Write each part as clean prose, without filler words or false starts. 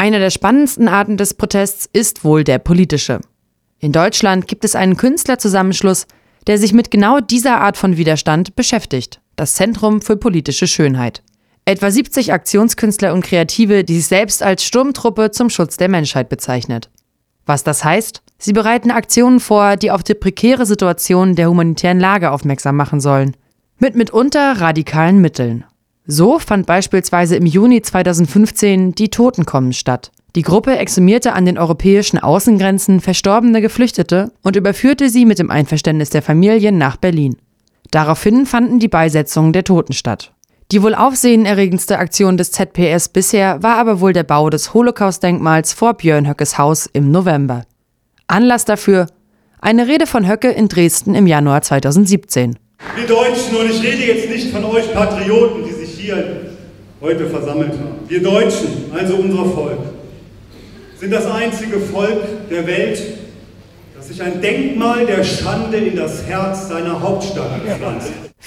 Eine der spannendsten Arten des Protests ist wohl der politische. In Deutschland gibt es einen Künstlerzusammenschluss, der sich mit genau dieser Art von Widerstand beschäftigt, das Zentrum für politische Schönheit. Etwa 70 Aktionskünstler und Kreative, die sich selbst als Sturmtruppe zum Schutz der Menschheit bezeichnet. Was das heißt? Sie bereiten Aktionen vor, die auf die prekäre Situation der humanitären Lage aufmerksam machen sollen. Mit mitunter radikalen Mitteln. So fand beispielsweise im Juni 2015 die Totenkommen statt. Die Gruppe exhumierte an den europäischen Außengrenzen verstorbene Geflüchtete und überführte sie mit dem Einverständnis der Familien nach Berlin. Daraufhin fanden die Beisetzungen der Toten statt. Die wohl aufsehenerregendste Aktion des ZPS bisher war aber wohl der Bau des Holocaust-Denkmals vor Björn Höckes Haus im November. Anlass dafür: eine Rede von Höcke in Dresden im Januar 2017. Wir Deutschen, und ich rede jetzt nicht von euch Patrioten, die sich hier heute versammelt haben. Wir Deutschen, also unser Volk, sind das einzige Volk der Welt, das sich ein Denkmal der Schande in das Herz seiner Hauptstadt pflanzt.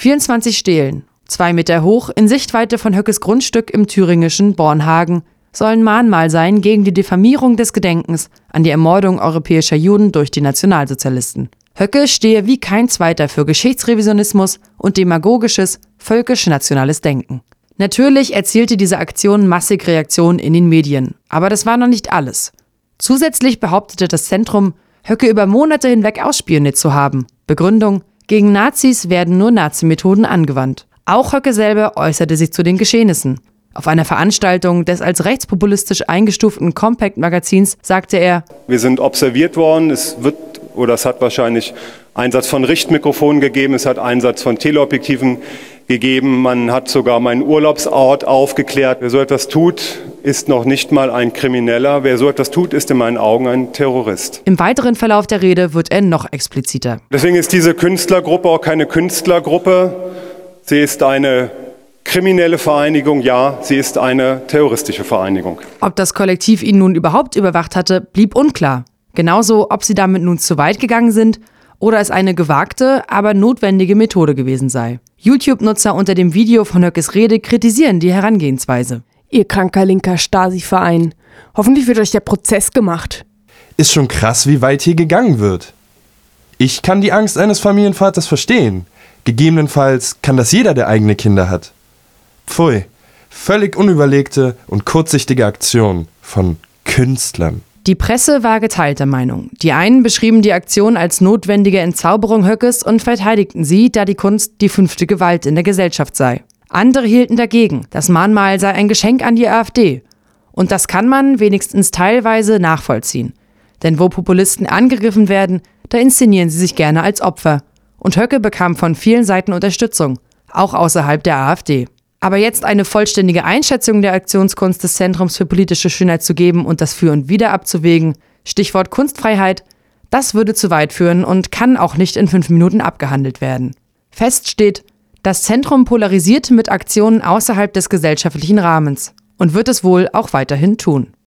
24 Stelen, 2 Meter hoch, in Sichtweite von Höckes Grundstück im thüringischen Bornhagen, sollen Mahnmal sein gegen die Diffamierung des Gedenkens an die Ermordung europäischer Juden durch die Nationalsozialisten. Höcke stehe wie kein zweiter für Geschichtsrevisionismus und demagogisches, völkisch-nationales Denken. Natürlich erzielte diese Aktion massig Reaktionen in den Medien, aber das war noch nicht alles. Zusätzlich behauptete das Zentrum, Höcke über Monate hinweg ausspioniert zu haben. Begründung: gegen Nazis werden nur Nazimethoden angewandt. Auch Höcke selber äußerte sich zu den Geschehnissen. Auf einer Veranstaltung des als rechtspopulistisch eingestuften Compact-Magazins sagte er: Wir sind observiert worden, es hat wahrscheinlich Einsatz von Richtmikrofonen gegeben, es hat Einsatz von Teleobjektiven gegeben, man hat sogar meinen Urlaubsort aufgeklärt. Wer so etwas tut, ist noch nicht mal ein Krimineller. Wer so etwas tut, ist in meinen Augen ein Terrorist. Im weiteren Verlauf der Rede wird er noch expliziter. Deswegen ist diese Künstlergruppe auch keine Künstlergruppe. Sie ist eine kriminelle Vereinigung, ja, sie ist eine terroristische Vereinigung. Ob das Kollektiv ihn nun überhaupt überwacht hatte, blieb unklar. Genauso, ob sie damit nun zu weit gegangen sind oder es eine gewagte, aber notwendige Methode gewesen sei. YouTube-Nutzer unter dem Video von Höckes Rede kritisieren die Herangehensweise. Ihr kranker linker Stasi-Verein. Hoffentlich wird euch der Prozess gemacht. Ist schon krass, wie weit hier gegangen wird. Ich kann die Angst eines Familienvaters verstehen. Gegebenenfalls kann das jeder, der eigene Kinder hat. Pfui, völlig unüberlegte und kurzsichtige Aktionen von Künstlern. Die Presse war geteilter Meinung. Die einen beschrieben die Aktion als notwendige Entzauberung Höckes und verteidigten sie, da die Kunst die 5. Gewalt in der Gesellschaft sei. Andere hielten dagegen, das Mahnmal sei ein Geschenk an die AfD. Und das kann man wenigstens teilweise nachvollziehen. Denn wo Populisten angegriffen werden, da inszenieren sie sich gerne als Opfer. Und Höcke bekam von vielen Seiten Unterstützung, auch außerhalb der AfD. Aber jetzt eine vollständige Einschätzung der Aktionskunst des Zentrums für politische Schönheit zu geben und das Für und Wider abzuwägen, Stichwort Kunstfreiheit, das würde zu weit führen und kann auch nicht in 5 Minuten abgehandelt werden. Fest steht, das Zentrum polarisiert mit Aktionen außerhalb des gesellschaftlichen Rahmens und wird es wohl auch weiterhin tun.